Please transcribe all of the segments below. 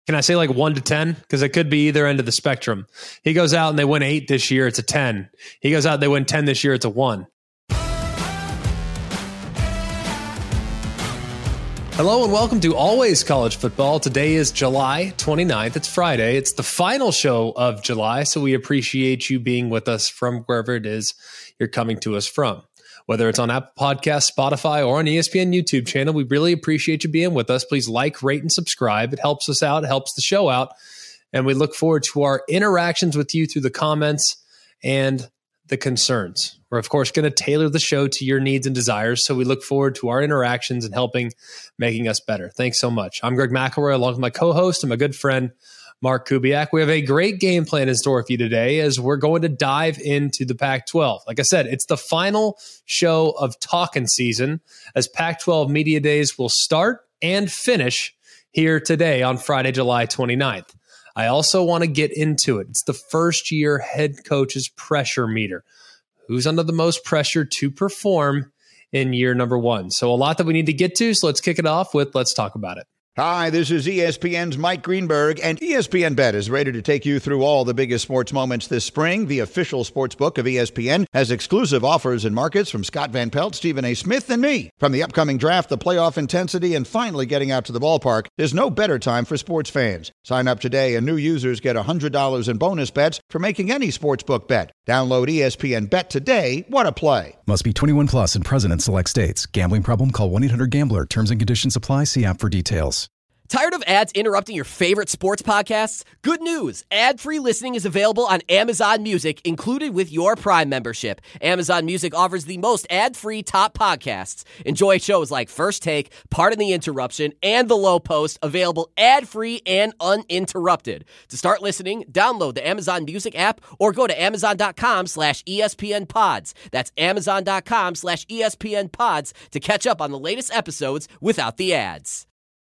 Can I say like 1 to 10? Because it could be either end of the spectrum. He goes out and they win 8 this year, it's a 10. He goes out and they win 10 this year, it's a 1. Hello and welcome to Always College Football. Today is July 29th. It's Friday. It's the final show of July, so we appreciate you being with us from wherever it is you're coming to us from. Whether it's on Apple Podcasts, Spotify, or on ESPN YouTube channel, we really appreciate you being with us. Please like, rate, and subscribe. It helps us out. It helps the show out. And we look forward to our interactions with you through the comments and the concerns. We're, of course, going to tailor the show to your needs and desires. So we look forward to our interactions and making us better. Thanks so much. I'm Greg McElroy, along with my co-host and my good friend, Mark Kubiak. We have a great game plan in store for you today as we're going to dive into the Pac-12. Like I said, it's the final show of talking season as Pac-12 Media Days will start and finish here today on Friday, July 29th. I also want to get into it. It's the first year head coach's pressure meter. Who's under the most pressure to perform in year number one? So a lot that we need to get to. So let's kick it off with Let's Talk About It. Hi, this is ESPN's Mike Greenberg, and ESPN Bet is ready to take you through all the biggest sports moments this spring. The official sports book of ESPN has exclusive offers and markets from Scott Van Pelt, Stephen A. Smith, and me. From the upcoming draft, the playoff intensity, and finally getting out to the ballpark, there's no better time for sports fans. Sign up today, and new users get $100 in bonus bets for making any sportsbook bet. Download ESPN Bet today. What a play. Must be 21 plus and present in select states. Gambling problem? Call 1-800-GAMBLER. Terms and conditions apply. See app for details. Tired of ads interrupting your favorite sports podcasts? Good news! Ad-free listening is available on Amazon Music, included with your Prime membership. Amazon Music offers the most ad-free top podcasts. Enjoy shows like First Take, Pardon the Interruption, and The Low Post, available ad-free and uninterrupted. To start listening, download the Amazon Music app or go to amazon.com/ESPN Pods. That's amazon.com/ESPN Pods to catch up on the latest episodes without the ads.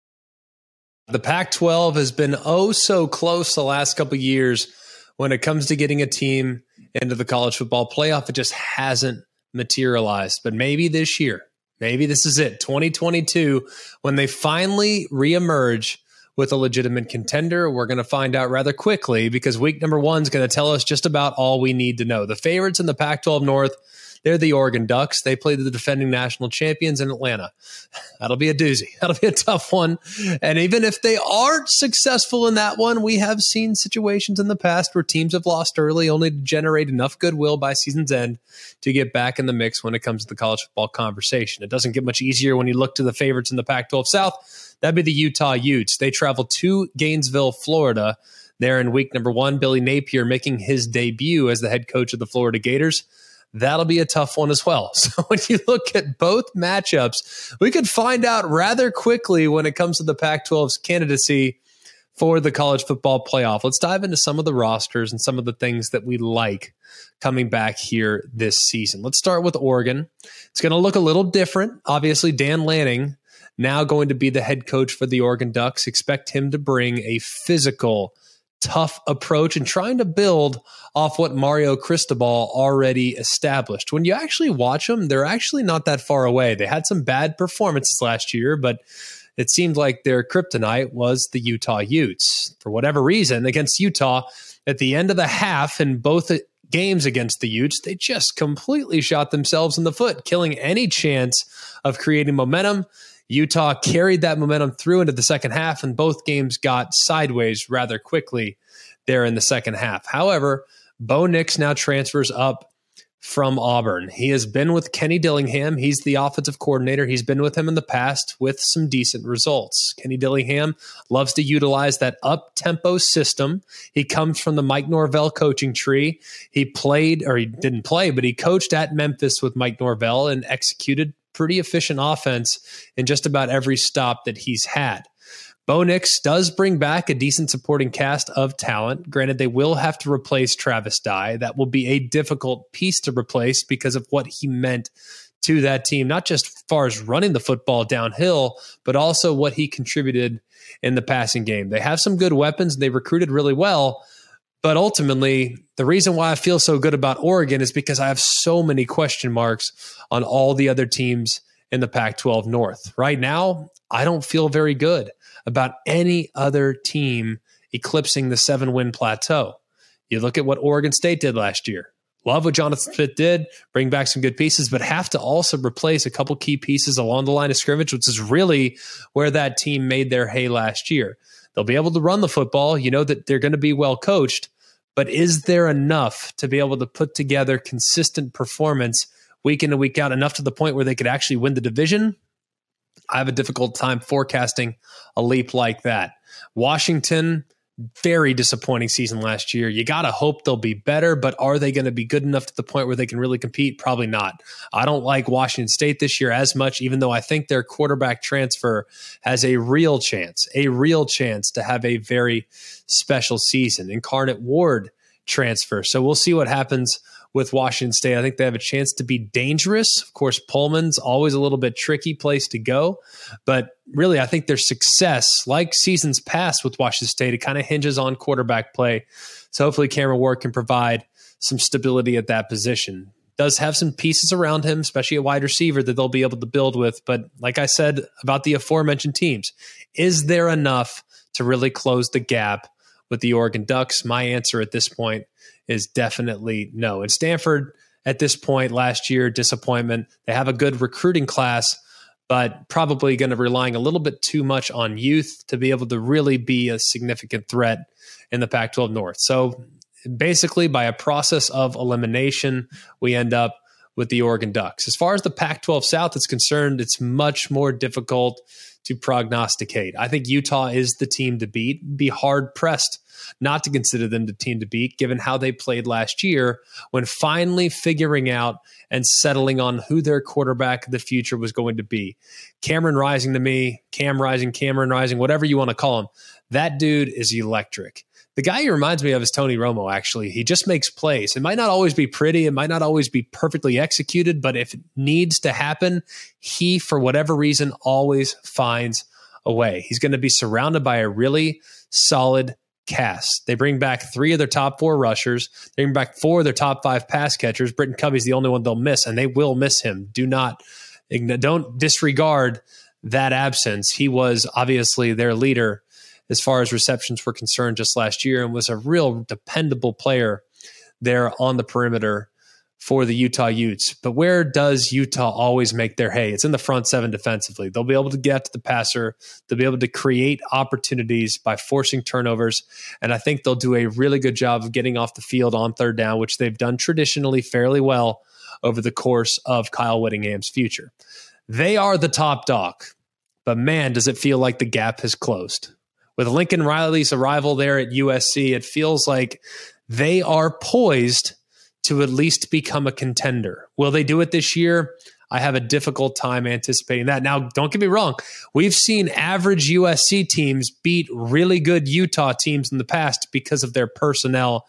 The Pac-12 has been so close the last couple of years when it comes to getting a team into the college football playoff. It just hasn't materialized. But maybe this year, maybe this is it, 2022, when they finally reemerge with a legitimate contender. We're going to find out rather quickly because week number one is going to tell us just about all we need to know. The favorites in the Pac-12 North, they're the Oregon Ducks. They play the defending national champions in Atlanta. That'll be a doozy. That'll be a tough one. And even if they aren't successful in that one, we have seen situations in the past where teams have lost early only to generate enough goodwill by season's end to get back in the mix when it comes to the college football conversation. It doesn't get much easier when you look to the favorites in the Pac-12 South. That'd be the Utah Utes. They travel to Gainesville, Florida. There in week number one, Billy Napier making his debut as the head coach of the Florida Gators. That'll be a tough one as well. So when you look at both matchups, we could find out rather quickly when it comes to the Pac-12's candidacy for the college football playoff. Let's dive into some of the rosters and some of the things that we like coming back here this season. Let's start with Oregon. It's going to look a little different. Obviously, Dan Lanning now going to be the head coach for the Oregon Ducks. Expect him to bring a physical, tough approach and trying to build off what Mario Cristobal already established. When you actually watch them, they're actually not that far away. They had some bad performances last year, but it seemed like their kryptonite was the Utah Utes. For whatever reason, against Utah, at the end of the half in both games against the Utes, they just completely shot themselves in the foot, killing any chance of creating momentum. Utah carried that momentum through into the second half, and both games got sideways rather quickly there in the second half. However, Bo Nix now transfers up from Auburn. He has been with Kenny Dillingham. He's the offensive coordinator. He's been with him in the past with some decent results. Kenny Dillingham loves to utilize that up-tempo system. He comes from the Mike Norvell coaching tree. He didn't play, but he coached at Memphis with Mike Norvell and executed pretty efficient offense in just about every stop that he's had. Bo Nix does bring back a decent supporting cast of talent. Granted, they will have to replace Travis Dye. That will be a difficult piece to replace because of what he meant to that team, not just as far as running the football downhill, but also what he contributed in the passing game. They have some good weapons, and they recruited really well. But ultimately, the reason why I feel so good about Oregon is because I have so many question marks on all the other teams in the Pac-12 North. Right now, I don't feel very good about any other team eclipsing the 7-win plateau. You look at what Oregon State did last year. Love what Jonathan Smith did, bring back some good pieces, but have to also replace a couple key pieces along the line of scrimmage, which is really where that team made their hay last year. They'll be able to run the football. You know that they're going to be well coached, but is there enough to be able to put together consistent performance week in and week out, enough to the point where they could actually win the division? I have a difficult time forecasting a leap like that. Washington, very disappointing season last year. You got to hope they'll be better, but are they going to be good enough to the point where they can really compete? Probably not. I don't like Washington State this year as much, even though I think their quarterback transfer has a real chance to have a very special season. Incarnate Ward transfer. So we'll see what happens with Washington State. I think they have a chance to be dangerous. Of course, Pullman's always a little bit tricky place to go, but really I think their success, like seasons past with Washington State, it kind of hinges on quarterback play. So hopefully Cameron Ward can provide some stability at that position. Does have some pieces around him, especially a wide receiver that they'll be able to build with. But like I said about the aforementioned teams, is there enough to really close the gap with the Oregon Ducks? My answer at this point is definitely no. And Stanford, at this point last year, disappointment. They have a good recruiting class, but probably going to relying a little bit too much on youth to be able to really be a significant threat in the Pac-12 North. So basically, by a process of elimination, we end up with the Oregon Ducks. As far as the Pac-12 South is concerned, it's much more difficult to prognosticate. I think Utah is the team to beat. Be hard-pressed not to consider them the team to beat, given how they played last year when finally figuring out and settling on who their quarterback of the future was going to be. Cameron Rising to me, Cameron Rising, whatever you want to call him, that dude is electric. The guy he reminds me of is Tony Romo, actually. He just makes plays. It might not always be pretty. It might not always be perfectly executed, but if it needs to happen, he, for whatever reason, always finds a way. He's going to be surrounded by a really solid cast. They bring back 3 of their top 4 rushers. They bring back 4 of their top 5 pass catchers. Britton Covey's the only one they'll miss, and they will miss him. Don't disregard that absence. He was obviously their leader as far as receptions were concerned just last year and was a real dependable player there on the perimeter for the Utah Utes. But where does Utah always make their hay? It's in the front 7 defensively. They'll be able to get to the passer. They'll be able to create opportunities by forcing turnovers. And I think they'll do a really good job of getting off the field on third down, which they've done traditionally fairly well over the course of Kyle Whittingham's future. They are the top dog, but man, does it feel like the gap has closed. With Lincoln Riley's arrival there at USC, it feels like they are poised to at least become a contender. Will they do it this year? I have a difficult time anticipating that. Now, don't get me wrong. We've seen average USC teams beat really good Utah teams in the past because of their personnel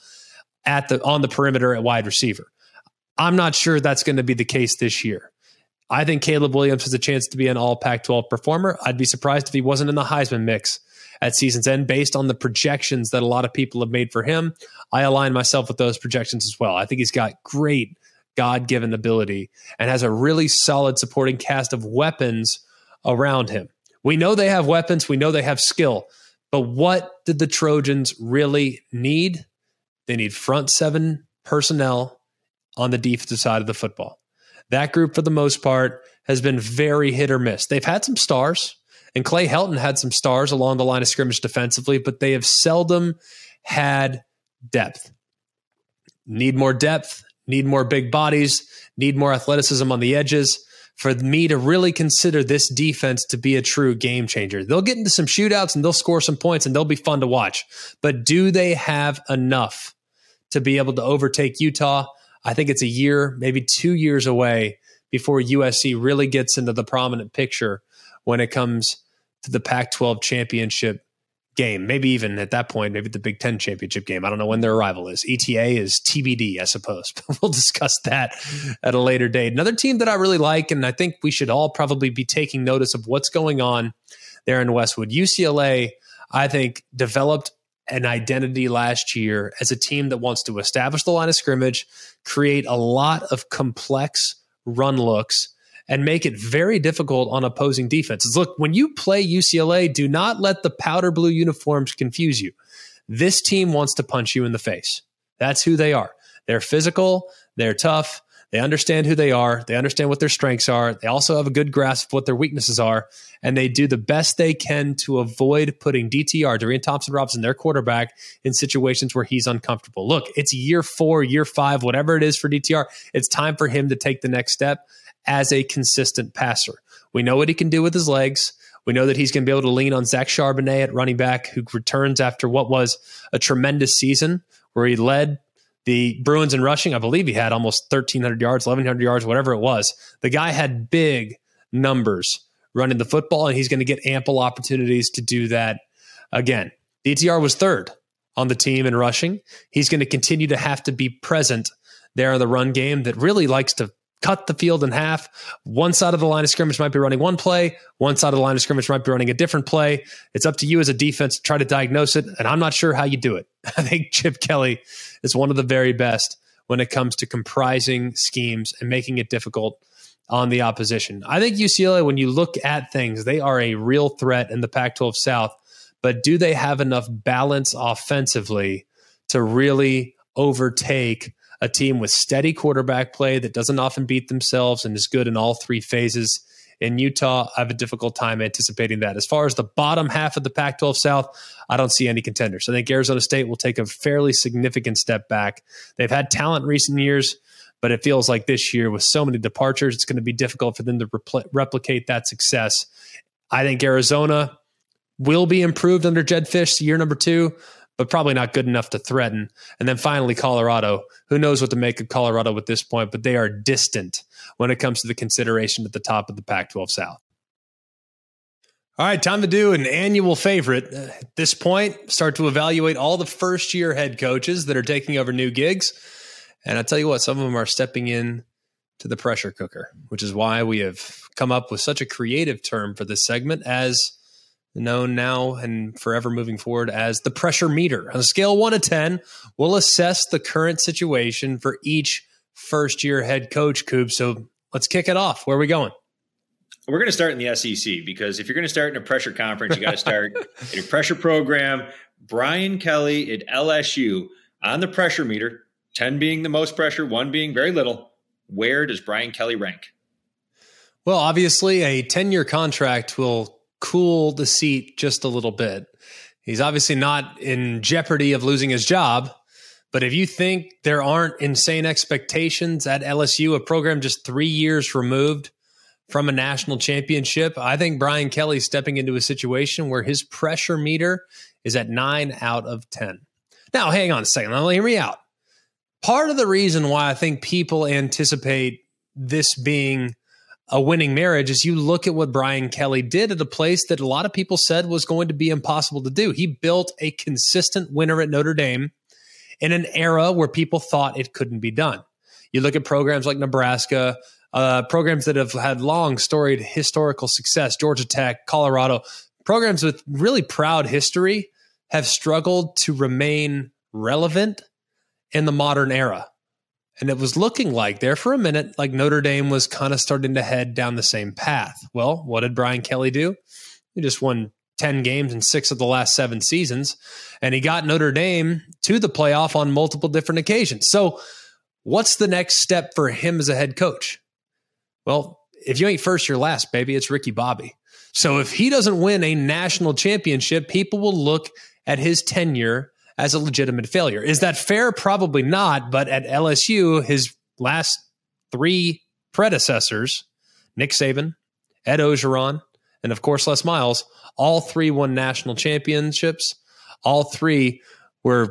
on the perimeter at wide receiver. I'm not sure that's going to be the case this year. I think Caleb Williams has a chance to be an all Pac-12 performer. I'd be surprised if he wasn't in the Heisman mix at season's end based on the projections that a lot of people have made for him. I align myself with those projections as well. I think he's got great God-given ability and has a really solid supporting cast of weapons around him. We know they have weapons. We know they have skill. But what did the Trojans really need? They need front 7 personnel on the defensive side of the football. That group, for the most part, has been very hit or miss. They've had some stars, and Clay Helton had some stars along the line of scrimmage defensively, but they have seldom had depth. Need more depth, need more big bodies, need more athleticism on the edges for me to really consider this defense to be a true game changer. They'll get into some shootouts and they'll score some points and they'll be fun to watch. But do they have enough to be able to overtake Utah? I think it's a year, maybe 2 years away before USC really gets into the prominent picture when it comes to the Pac-12 championship game. Maybe even at that point, maybe the Big Ten championship game. I don't know when their arrival is. ETA is TBD, I suppose. But we'll discuss that at a later date. Another team that I really like, and I think we should all probably be taking notice of what's going on there in Westwood. UCLA, I think, developed an identity last year as a team that wants to establish the line of scrimmage, create a lot of complex run looks, and make it very difficult on opposing defenses. Look, when you play UCLA, do not let the powder blue uniforms confuse you. This team wants to punch you in the face. That's who they are. They're physical. They're tough. They understand who they are. They understand what their strengths are. They also have a good grasp of what their weaknesses are, and they do the best they can to avoid putting DTR, Dorian Thompson-Robinson, their quarterback, in situations where he's uncomfortable. Look, it's year 4, year 5, whatever it is for DTR. It's time for him to take the next step as a consistent passer. We know what he can do with his legs. We know that he's going to be able to lean on Zach Charbonnet at running back, who returns after what was a tremendous season where he led the Bruins in rushing. I believe he had almost 1,300 yards, 1,100 yards, whatever it was. The guy had big numbers running the football, and he's going to get ample opportunities to do that again. DTR was 3rd on the team in rushing. He's going to continue to have to be present there in the run game that really likes to cut the field in half. One side of the line of scrimmage might be running one play. One side of the line of scrimmage might be running a different play. It's up to you as a defense to try to diagnose it, and I'm not sure how you do it. I think Chip Kelly is one of the very best when it comes to comprising schemes and making it difficult on the opposition. I think UCLA, when you look at things, they are a real threat in the Pac-12 South, but do they have enough balance offensively to really overtake a team with steady quarterback play that doesn't often beat themselves and is good in all 3 phases? In Utah, I have a difficult time anticipating that. As far as the bottom half of the Pac-12 South, I don't see any contenders. I think Arizona State will take a fairly significant step back. They've had talent in recent years, but it feels like this year with so many departures, it's going to be difficult for them to replicate that success. I think Arizona will be improved under Jedd Fisch year number 2, but probably not good enough to threaten. And then finally, Colorado. Who knows what to make of Colorado at this point, but they are distant when it comes to the consideration at the top of the Pac-12 South. All right, time to do an annual favorite. At this point, start to evaluate all the first-year head coaches that are taking over new gigs. And I'll tell you what, some of them are stepping in to the pressure cooker, which is why we have come up with such a creative term for this segment, as known now and forever moving forward as the pressure meter. On a scale of 1 to 10, we'll assess the current situation for each first-year head coach, Coop. So let's kick it off. Where are we going? We're going to start in the SEC, because if you're going to start in a pressure conference, you got to start in a pressure program. Brian Kelly at LSU on the pressure meter, 10 being the most pressure, 1 being very little. Where does Brian Kelly rank? Well, obviously a 10-year contract will cool the seat just a little bit. He's obviously not in jeopardy of losing his job, but if you think there aren't insane expectations at LSU, a program just 3 years removed from a national championship, I think Brian Kelly's stepping into a situation where his pressure meter is at 9 out of 10. Now, hang on a second. Now, hear me out. Part of the reason why I think people anticipate this being a winning marriage is you look at what Brian Kelly did at a place that a lot of people said was going to be impossible to do. He built a consistent winner at Notre Dame in an era where people thought it couldn't be done. You look at programs like Nebraska, programs that have had long storied historical success, Georgia Tech, Colorado, programs with really proud history have struggled to remain relevant in the modern era. And it was looking like there for a minute, like Notre Dame was kind of starting to head down the same path. Well, what did Brian Kelly do? He just won 10 games in 6 of the last 7 seasons, and he got Notre Dame to the playoff on multiple different occasions. So what's the next step for him as a head coach? Well, if you ain't first, you're last, baby. It's Ricky Bobby. So if he doesn't win a national championship, people will look at his tenure as a legitimate failure. Is that fair? Probably not. But at LSU, his last 3 predecessors, Nick Saban, Ed Orgeron, and of course Les Miles, all 3 won national championships. All 3 were,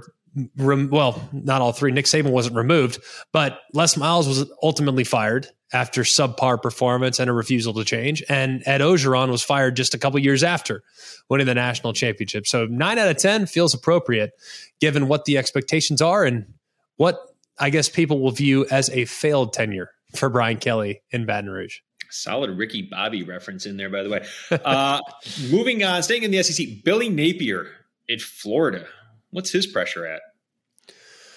well, not all 3. Nick Saban wasn't removed, but Les Miles was ultimately fired after subpar performance and a refusal to change. And Ed Orgeron was fired just a couple years after winning the national championship. So 9 out of 10 feels appropriate given what the expectations are and what I guess people will view as a failed tenure for Brian Kelly in Baton Rouge. Solid Ricky Bobby reference in there, by the way. Moving on, staying in the SEC, Billy Napier at Florida. What's his pressure at?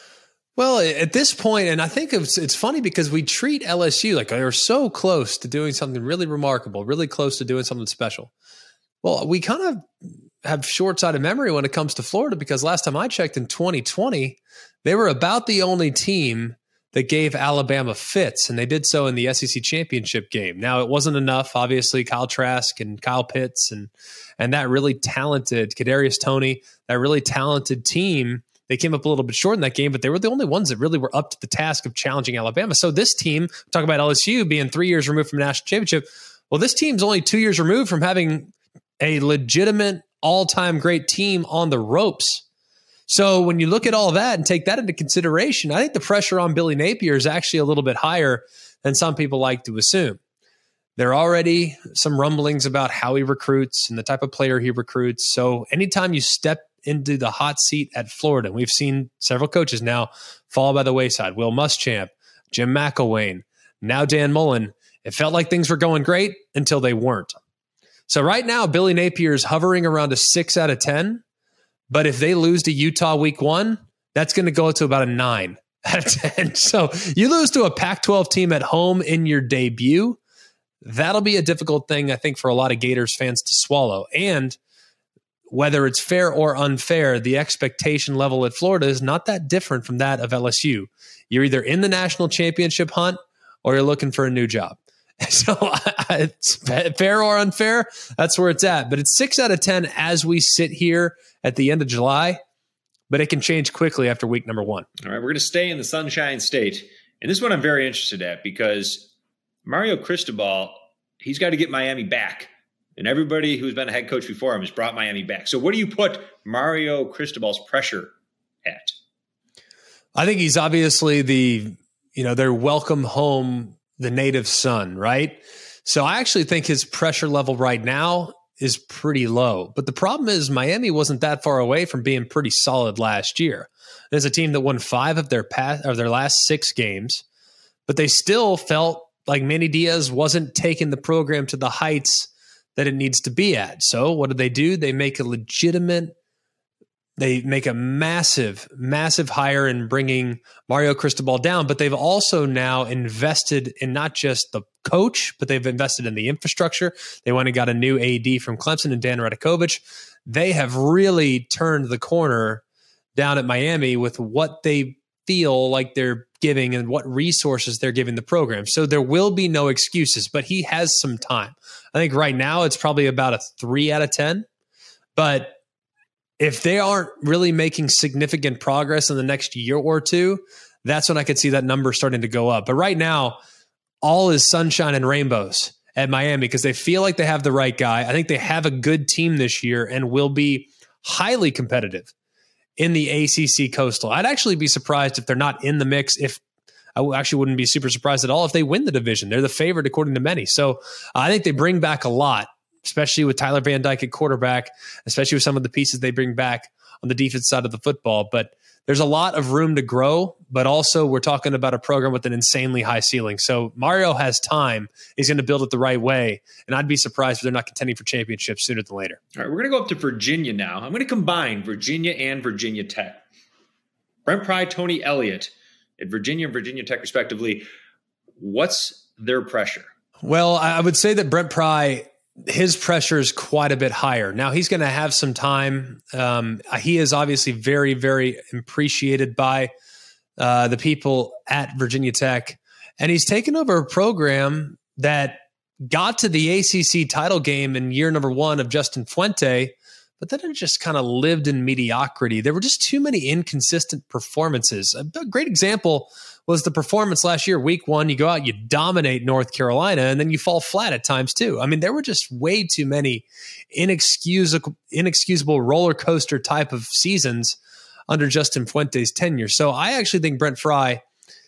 Well, at this point, and I think it's funny because we treat LSU like they're so close to doing something really remarkable, really close to doing something special. Well, we kind of have short-sighted memory when it comes to Florida because last time I checked in 2020, they were about the only team that gave Alabama fits, and they did so in the SEC championship game. Now, it wasn't enough. Obviously, Kyle Trask and Kyle Pitts and that really talented Kadarius Toney, that really talented team, they came up a little bit short in that game, but they were the only ones that really were up to the task of challenging Alabama. So this team, talk about LSU being 3 years removed from a national championship. Well, this team's only 2 years removed from having a legitimate all-time great team on the ropes. So when you look at all that and take that into consideration, I think the pressure on Billy Napier is actually a little bit higher than some people like to assume. There are already some rumblings about how he recruits and the type of player he recruits. So anytime you step into the hot seat at Florida, we've seen several coaches now fall by the wayside. Will Muschamp, Jim McElwain, now Dan Mullen. It felt like things were going great until they weren't. So right now, Billy Napier is hovering around a 6 out of 10. But if they lose to Utah week 1, that's going to go to about a 9 out of 10. So you lose to a Pac-12 team at home in your debut. That'll be a difficult thing, I think, for a lot of Gators fans to swallow. And whether it's fair or unfair, the expectation level at Florida is not that different from that of LSU. You're either in the national championship hunt or you're looking for a new job. So it's fair or unfair, that's where it's at. But it's 6 out of 10 as we sit here at the end of July, but it can change quickly after week number 1. All right, we're going to stay in the Sunshine State. And this one I'm very interested at because Mario Cristobal, he's got to get Miami back. And everybody who's been a head coach before him has brought Miami back. So what do you put Mario Cristobal's pressure at? I think he's obviously their welcome home, the native son, right? So I actually think his pressure level right now is pretty low. But the problem is Miami wasn't that far away from being pretty solid last year. There's a team that won 5 of their last 6 games, but they still felt like Manny Diaz wasn't taking the program to the heights that it needs to be at. So what do? They make a massive hire in bringing Mario Cristobal down, but they've also now invested in not just the coach, but they've invested in the infrastructure. They went and got a new AD from Clemson and Dan Radakovich. They have really turned the corner down at Miami with what they feel like they're giving and what resources they're giving the program. So there will be no excuses, but he has some time. I think right now it's probably about a 3 out of 10, but if they aren't really making significant progress in the next year or two, that's when I could see that number starting to go up. But right now, all is sunshine and rainbows at Miami because they feel like they have the right guy. I think they have a good team this year and will be highly competitive in the ACC Coastal. I'd actually be surprised if they're not in the mix. I actually wouldn't be super surprised at all if they win the division. They're the favorite according to many. So I think they bring back a lot, especially with Tyler Van Dyke at quarterback, especially with some of the pieces they bring back on the defense side of the football. But there's a lot of room to grow, but also we're talking about a program with an insanely high ceiling. So Mario has time. He's going to build it the right way. And I'd be surprised if they're not contending for championships sooner than later. All right, we're going to go up to Virginia now. I'm going to combine Virginia and Virginia Tech. Brent Pry, Tony Elliott at Virginia and Virginia Tech respectively. What's their pressure? Well, I would say that Brent Pry, his pressure is quite a bit higher. Now he's going to have some time. He is obviously very, very appreciated by the people at Virginia Tech. And he's taken over a program that got to the ACC title game in year number 1 of Justin Fuente, but then it just kind of lived in mediocrity. There were just too many inconsistent performances. A great example was the performance last year, week 1. You go out, you dominate North Carolina, and then you fall flat at times too. I mean, there were just way too many inexcusable roller coaster type of seasons under Justin Fuente's tenure. So I actually think Brent Pry,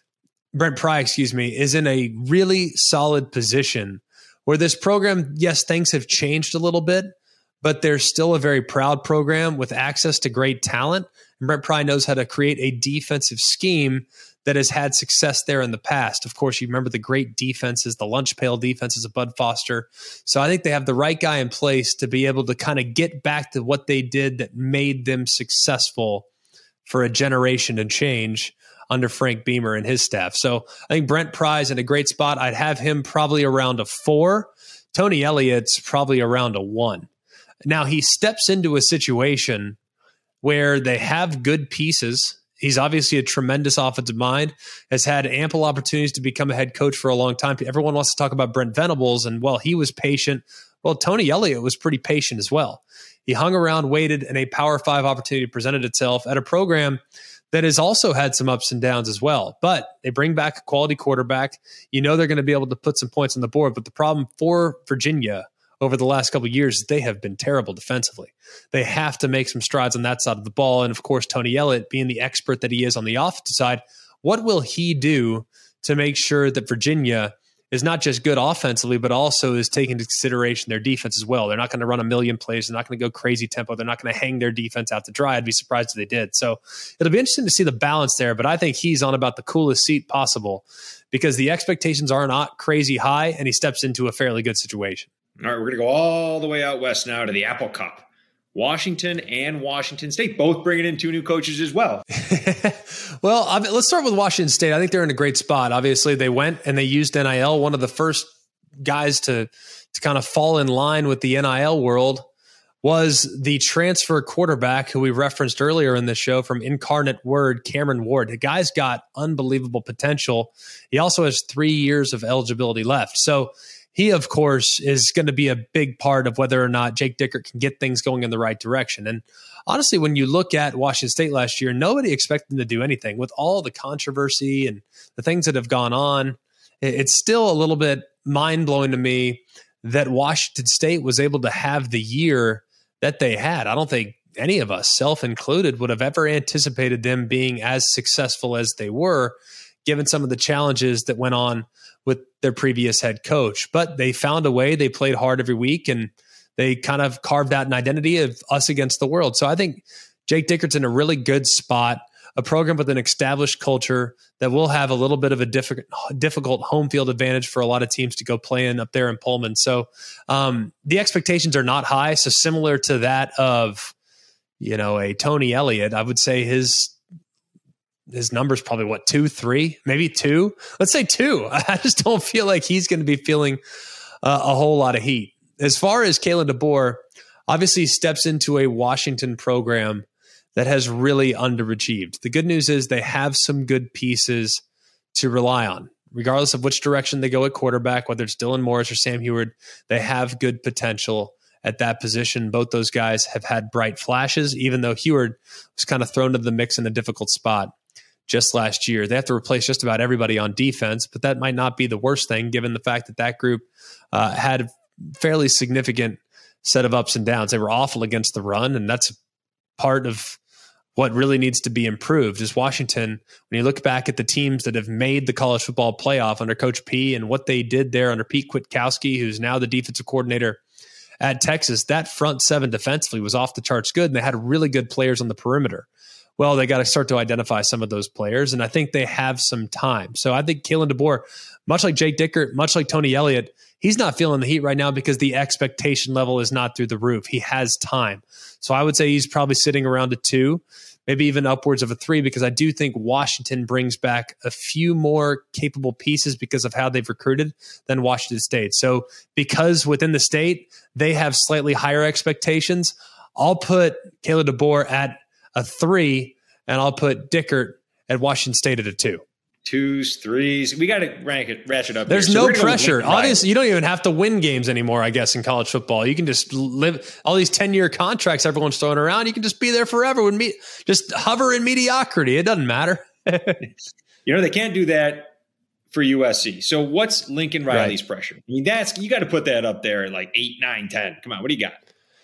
is in a really solid position where this program, yes, things have changed a little bit, but they're still a very proud program with access to great talent. And Brent Pry knows how to create a defensive scheme that has had success there in the past. Of course, you remember the great defenses, the lunch pail defenses of Bud Foster. So I think they have the right guy in place to be able to kind of get back to what they did that made them successful for a generation and change under Frank Beamer and his staff. So I think Brent Pry's in a great spot. I'd have him probably around a 4. Tony Elliott's probably around a 1. Now he steps into a situation where they have good pieces. He's obviously a tremendous offensive mind, has had ample opportunities to become a head coach for a long time. Everyone wants to talk about Brent Venables, and well, he was patient. Well, Tony Elliott was pretty patient as well. He hung around, waited, and a Power 5 opportunity presented itself at a program that has also had some ups and downs as well. But they bring back a quality quarterback. You know they're going to be able to put some points on the board. But the problem for Virginia over the last couple of years is they have been terrible defensively. They have to make some strides on that side of the ball. And of course, Tony Elliott, being the expert that he is on the offensive side, what will he do to make sure that Virginia is not just good offensively, but also is taking into consideration their defense as well? They're not going to run a million plays. They're not going to go crazy tempo. They're not going to hang their defense out to dry. I'd be surprised if they did. So it'll be interesting to see the balance there, but I think he's on about the coolest seat possible because the expectations are not crazy high, and he steps into a fairly good situation. All right, we're going to go all the way out west now to the Apple Cup. Washington and Washington State both bringing in 2 new coaches as well. Well, let's start with Washington State. I think they're in a great spot. Obviously, they went and they used NIL. One of the first guys to kind of fall in line with the NIL world was the transfer quarterback who we referenced earlier in the show from Incarnate Word, Cameron Ward. The guy's got unbelievable potential. He also has 3 years of eligibility left. So he, of course, is going to be a big part of whether or not Jake Dickert can get things going in the right direction. And honestly, when you look at Washington State last year, nobody expected them to do anything. With all the controversy and the things that have gone on, it's still a little bit mind-blowing to me that Washington State was able to have the year that they had. I don't think any of us, self included, would have ever anticipated them being as successful as they were, given some of the challenges that went on with their previous head coach. But they found a way. They played hard every week, and they kind of carved out an identity of us against the world. So I think Jake Dickert's in a really good spot, a program with an established culture that will have a little bit of a difficult home field advantage for a lot of teams to go play in up there in Pullman. So the expectations are not high. So similar to that of, a Tony Elliott, I would say his number's probably 2, 3, maybe 2. Let's say 2. I just don't feel like he's going to be feeling a whole lot of heat. As far as Kalen DeBoer, obviously steps into a Washington program that has really underachieved. The good news is they have some good pieces to rely on. Regardless of which direction they go at quarterback, whether it's Dylan Morris or Sam Heward, they have good potential at that position. Both those guys have had bright flashes, even though Heward was kind of thrown into the mix in a difficult spot just last year. They have to replace just about everybody on defense, but that might not be the worst thing given the fact that that group had a fairly significant set of ups and downs. They were awful against the run, and that's part of what really needs to be improved. Is Washington, when you look back at the teams that have made the college football playoff under Coach P and what they did there under Pete Kwiatkowski, who's now the defensive coordinator at Texas, that front 7 defensively was off the charts good, and they had really good players on the perimeter. Well, they got to start to identify some of those players, and I think they have some time. So I think Kalen DeBoer, much like Jake Dickert, much like Tony Elliott, he's not feeling the heat right now because the expectation level is not through the roof. He has time. So I would say he's probably sitting around a 2, maybe even upwards of a 3, because I do think Washington brings back a few more capable pieces because of how they've recruited than Washington State. So because within the state, they have slightly higher expectations, I'll put Kalen DeBoer at a 3, and I'll put Dickert at Washington State at a 2. 2s, 3s. We got to ratchet up. There's no pressure. Obviously, you don't even have to win games anymore, I guess, in college football. You can just live all these 10-year contracts everyone's throwing around. You can just be there forever. Just hover in mediocrity. It doesn't matter. They can't do that for USC. So what's Lincoln Riley's pressure? I mean, you got to put that up there at like 8, 9, 10. Come on, what do you got?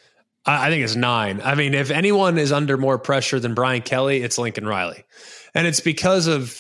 I think it's 9. I mean, if anyone is under more pressure than Brian Kelly, it's Lincoln Riley. And it's because of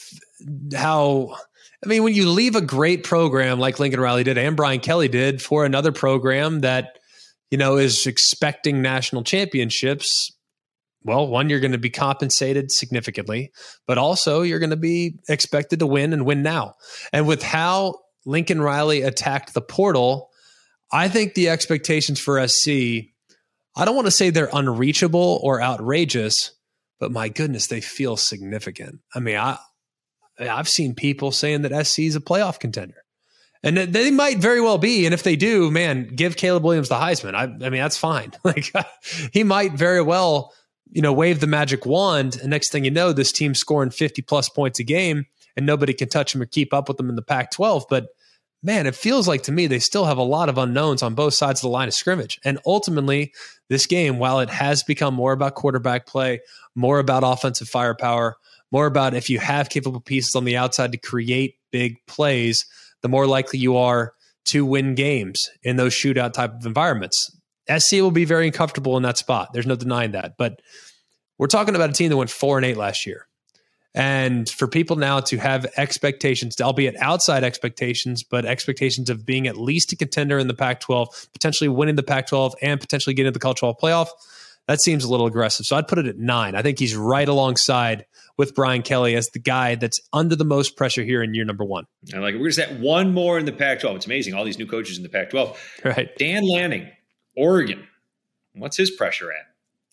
when you leave a great program like Lincoln Riley did and Brian Kelly did for another program that, is expecting national championships, well, one, you're going to be compensated significantly, but also you're going to be expected to win and win now. And with how Lincoln Riley attacked the portal, I think the expectations for SC, I don't want to say they're unreachable or outrageous, but my goodness, they feel significant. I mean, I've seen people saying that SC is a playoff contender. And they might very well be. And if they do, man, give Caleb Williams the Heisman. I mean, that's fine. Like he might very well, wave the magic wand. And next thing you know, this team's scoring 50 plus points a game and nobody can touch them or keep up with them in the Pac-12. But man, it feels like to me, they still have a lot of unknowns on both sides of the line of scrimmage. And ultimately this game, while it has become more about quarterback play, more about offensive firepower, more about if you have capable pieces on the outside to create big plays, the more likely you are to win games in those shootout type of environments. SC will be very uncomfortable in that spot. There's no denying that. But we're talking about a team that went 4-8 last year. And for people now to have expectations, albeit outside expectations, but expectations of being at least a contender in the Pac-12, potentially winning the Pac-12 and potentially getting into the College Football Playoff, that seems a little aggressive. So I'd put it at 9. I think he's right alongside with Brian Kelly as the guy that's under the most pressure here in year number 1. I like it. We're going to set one more in the Pac-12. It's amazing. All these new coaches in the Pac-12. Right. Dan Lanning, Oregon. What's his pressure at?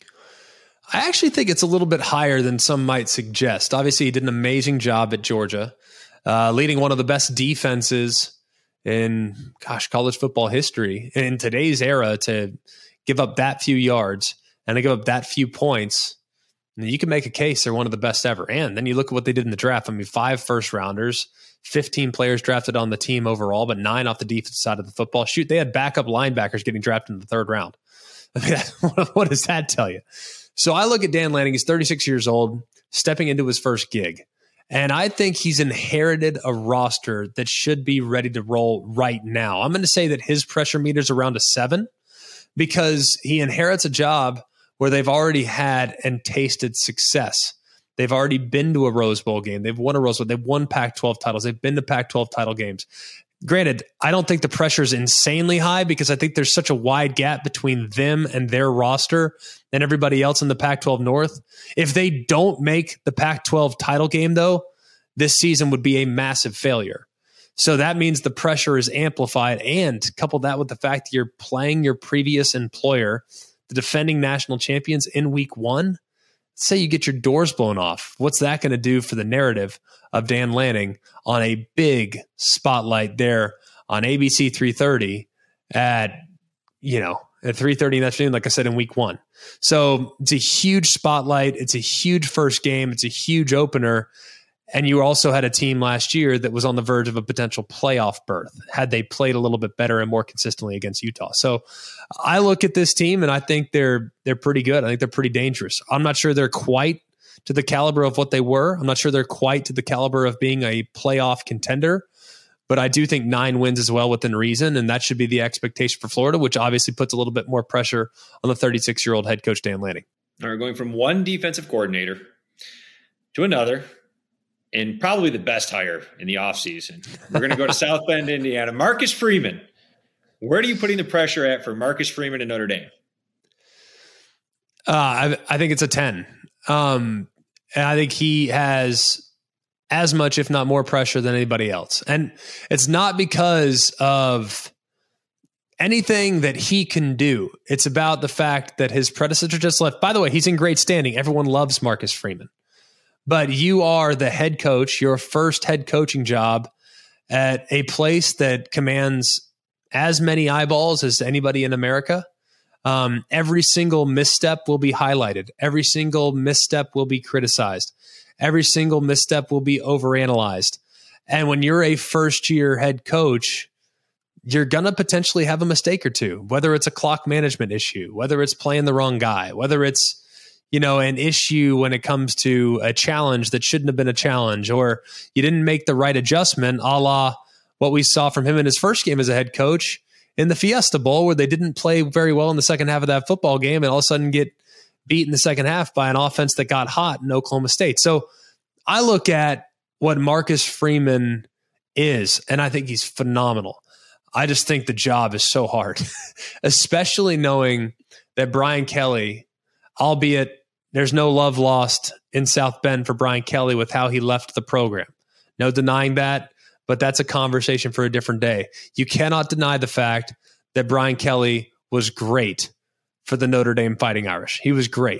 I actually think it's a little bit higher than some might suggest. Obviously, he did an amazing job at Georgia, leading one of the best defenses in, college football history in today's era to give up that few yards and to give up that few points. And you can make a case they're one of the best ever. And then you look at what they did in the draft. I mean, 5 first-rounders, 15 players drafted on the team overall, but 9 off the defensive side of the football. Shoot, they had backup linebackers getting drafted in the 3rd round. I mean, what does that tell you? So I look at Dan Lanning. He's 36 years old, stepping into his first gig. And I think he's inherited a roster that should be ready to roll right now. I'm going to say that his pressure meter is around a 7 because he inherits a job where they've already had and tasted success. They've already been to a Rose Bowl game. They've won a Rose Bowl. They've won Pac-12 titles. They've been to Pac-12 title games. Granted, I don't think the pressure is insanely high because I think there's such a wide gap between them and their roster and everybody else in the Pac-12 North. If they don't make the Pac-12 title game, though, this season would be a massive failure. So that means the pressure is amplified, and couple that with the fact that you're playing your previous employer, the defending national champions, in week 1. Say you get your doors blown off. What's that going to do for the narrative of Dan Lanning on a big spotlight there on ABC 3:30 at 3:30 in the afternoon, like I said, in week 1. So it's a huge spotlight. It's a huge first game. It's a huge opener. And you also had a team last year that was on the verge of a potential playoff berth had they played a little bit better and more consistently against Utah. So I look at this team and I think they're pretty good. I think they're pretty dangerous. I'm not sure they're quite to the caliber of what they were. I'm not sure they're quite to the caliber of being a playoff contender, but I do think 9 wins is well within reason, and that should be the expectation for Florida, which obviously puts a little bit more pressure on the 36-year-old head coach Dan Lanning. All right, going from one defensive coordinator to another, and probably the best hire in the offseason. We're going to go to South Bend, Indiana. Marcus Freeman. Where are you putting the pressure at for Marcus Freeman in Notre Dame? I think it's a 10. And I think he has as much, if not more, pressure than anybody else. And it's not because of anything that he can do. It's about the fact that his predecessor just left. By the way, he's in great standing. Everyone loves Marcus Freeman. But you are the head coach, your first head coaching job at a place that commands as many eyeballs as anybody in America. Every single misstep will be highlighted. Every single misstep will be criticized. Every single misstep will be overanalyzed. And when you're a first-year head coach, you're going to potentially have a mistake or two, whether it's a clock management issue, whether it's playing the wrong guy, whether it's an issue when it comes to a challenge that shouldn't have been a challenge, or you didn't make the right adjustment, a la what we saw from him in his first game as a head coach in the Fiesta Bowl, where they didn't play very well in the second half of that football game and all of a sudden get beat in the second half by an offense that got hot in Oklahoma State. So I look at what Marcus Freeman is, and I think he's phenomenal. I just think the job is so hard, especially knowing that Brian Kelly, albeit there's no love lost in South Bend for Brian Kelly with how he left the program. No denying that, but that's a conversation for a different day. You cannot deny the fact that Brian Kelly was great for the Notre Dame Fighting Irish. He was great.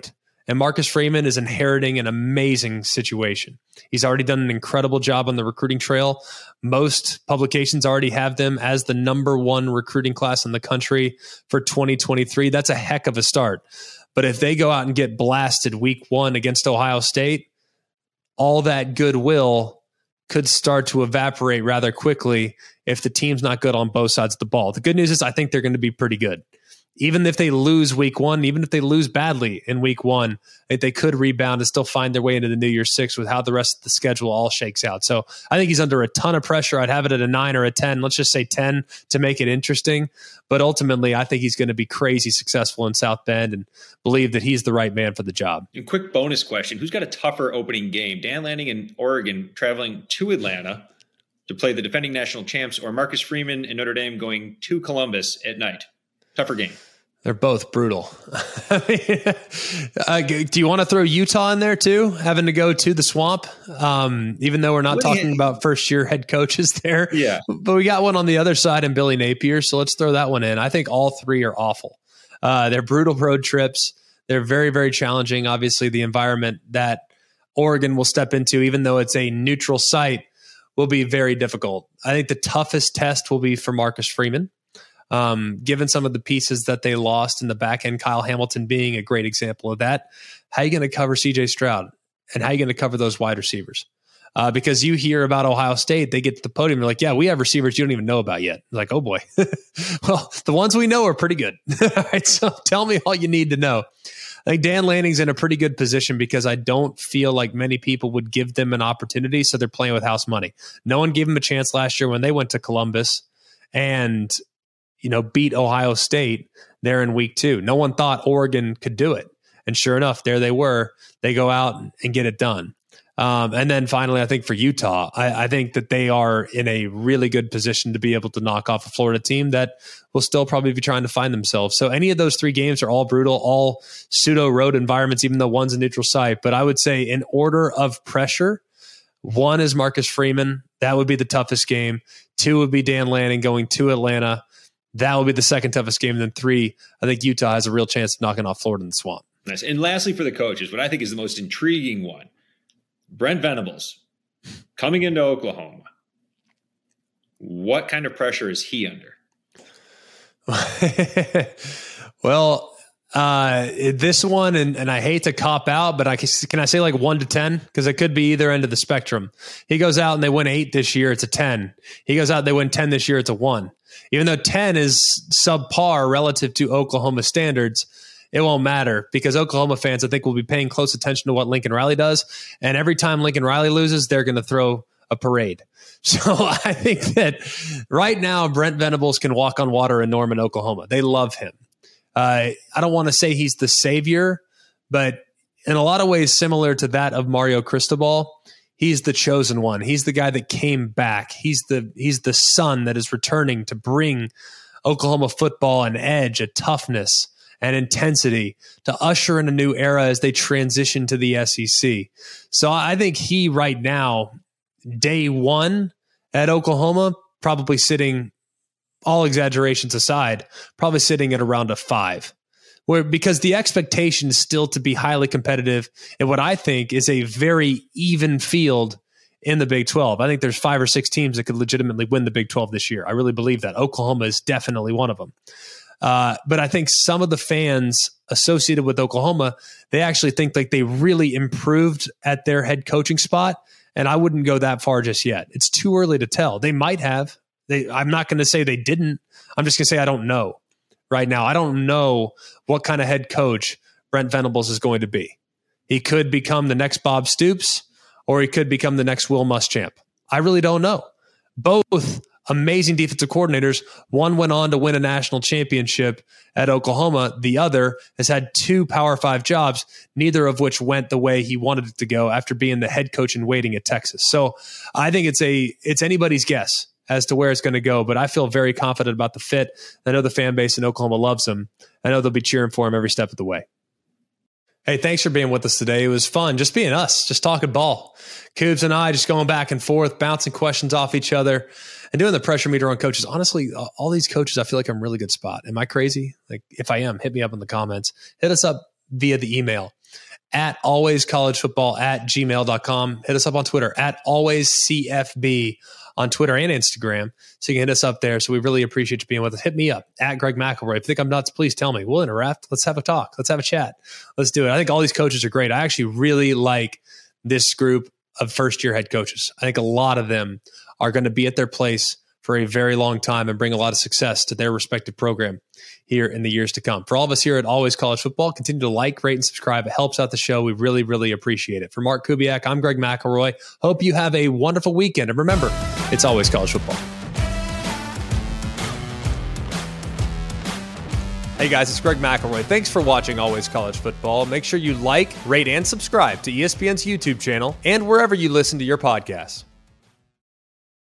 And Marcus Freeman is inheriting an amazing situation. He's already done an incredible job on the recruiting trail. Most publications already have them as the number 1 recruiting class in the country for 2023. That's a heck of a start. But if they go out and get blasted week 1 against Ohio State, all that goodwill could start to evaporate rather quickly if the team's not good on both sides of the ball. The good news is I think they're going to be pretty good. Even if they lose week 1, even if they lose badly in week 1, they could rebound and still find their way into the New Year's Six with how the rest of the schedule all shakes out. So I think he's under a ton of pressure. I'd have it at a 9 or a 10. Let's just say 10 to make it interesting. But ultimately, I think he's going to be crazy successful in South Bend and believe that he's the right man for the job. And quick bonus question. Who's got a tougher opening game? Dan Lanning in Oregon traveling to Atlanta to play the defending national champs, or Marcus Freeman in Notre Dame going to Columbus at night? Tougher game. They're both brutal. Do you want to throw Utah in there too? Having to go to the Swamp, even though we're not talking about first-year head coaches there. Yeah. But we got one on the other side in Billy Napier, so let's throw that one in. I think all 3 are awful. They're brutal road trips. They're very, very challenging. Obviously, the environment that Oregon will step into, even though it's a neutral site, will be very difficult. I think the toughest test will be for Marcus Freeman. Given some of the pieces that they lost in the back end, Kyle Hamilton being a great example of that. How are you going to cover CJ Stroud? And how are you going to cover those wide receivers? Because you hear about Ohio State, they get to the podium, they're like, yeah, we have receivers you don't even know about yet. Like, oh boy. Well, the ones we know are pretty good. All right, so tell me all you need to know. I think Dan Lanning's in a pretty good position because I don't feel like many people would give them an opportunity, so they're playing with house money. No one gave them a chance last year when they went to Columbus and beat Ohio State there in week 2. No one thought Oregon could do it. And sure enough, there they were. They go out and get it done. And then finally, I think for Utah, I think that they are in a really good position to be able to knock off a Florida team that will still probably be trying to find themselves. So any of those 3 games are all brutal, all pseudo road environments, even though one's a neutral site. But I would say in order of pressure, 1 is Marcus Freeman. That would be the toughest game. 2 would be Dan Lanning going to Atlanta. That will be the second toughest game. And then 3, I think Utah has a real chance of knocking off Florida in the Swamp. Nice. And lastly, for the coaches, what I think is the most intriguing one, Brent Venables coming into Oklahoma. What kind of pressure is he under? Well, this one, and I hate to cop out, but can I say like 1 to 10? Because it could be either end of the spectrum. He goes out and they win 8 this year, it's a 10. He goes out and they win 10 this year, it's a 1. Even though 10 is subpar relative to Oklahoma standards, it won't matter because Oklahoma fans, I think, will be paying close attention to what Lincoln Riley does. And every time Lincoln Riley loses, they're going to throw a parade. So I think that right now, Brent Venables can walk on water in Norman, Oklahoma. They love him. I don't want to say he's the savior, but in a lot of ways similar to that of Mario Cristobal, he's the chosen one. He's the guy that came back. He's the son that is returning to bring Oklahoma football an edge, a toughness, and intensity to usher in a new era as they transition to the SEC. So I think he right now, day 1 at Oklahoma, probably sitting, all exaggerations aside, probably sitting at around a 5. Because the expectation is still to be highly competitive in what I think is a very even field in the Big 12. I think there's 5 or 6 teams that could legitimately win the Big 12 this year. I really believe that. Oklahoma is definitely one of them. But I think some of the fans associated with Oklahoma, they actually think like they really improved at their head coaching spot. And I wouldn't go that far just yet. It's too early to tell. They might have. I'm not going to say they didn't. I'm just going to say I don't know. Right now, I don't know what kind of head coach Brent Venables is going to be. He could become the next Bob Stoops, or he could become the next Will Muschamp. I really don't know. Both amazing defensive coordinators. One went on to win a national championship at Oklahoma. The other has had 2 Power 5 jobs, neither of which went the way he wanted it to go after being the head coach in waiting at Texas. So I think it's anybody's guess as to where it's going to go, but I feel very confident about the fit. I know the fan base in Oklahoma loves him. I know they'll be cheering for him every step of the way. Hey, thanks for being with us today. It was fun just being us, just talking ball. Coobs and I just going back and forth, bouncing questions off each other and doing the pressure meter on coaches. Honestly, all these coaches, I feel like I'm in a really good spot. Am I crazy? Like, if I am, hit me up in the comments. Hit us up via the email. at alwayscollegefootball@gmail.com. Hit us up on Twitter at alwayscfb on Twitter and Instagram. So you can hit us up there. So we really appreciate you being with us. Hit me up at Greg McElroy. If you think I'm nuts, please tell me. We'll interact. Let's have a talk. Let's have a chat. Let's do it. I think all these coaches are great. I actually really like this group of first-year head coaches. I think a lot of them are going to be at their place for a very long time and bring a lot of success to their respective program here in the years to come. For all of us here at Always College Football, continue to like, rate, and subscribe. It helps out the show. We really, really appreciate it. For Mark Kubiak, I'm Greg McElroy. Hope you have a wonderful weekend. And remember, it's always college football. Hey guys, it's Greg McElroy. Thanks for watching Always College Football. Make sure you like, rate, and subscribe to ESPN's YouTube channel and wherever you listen to your podcasts.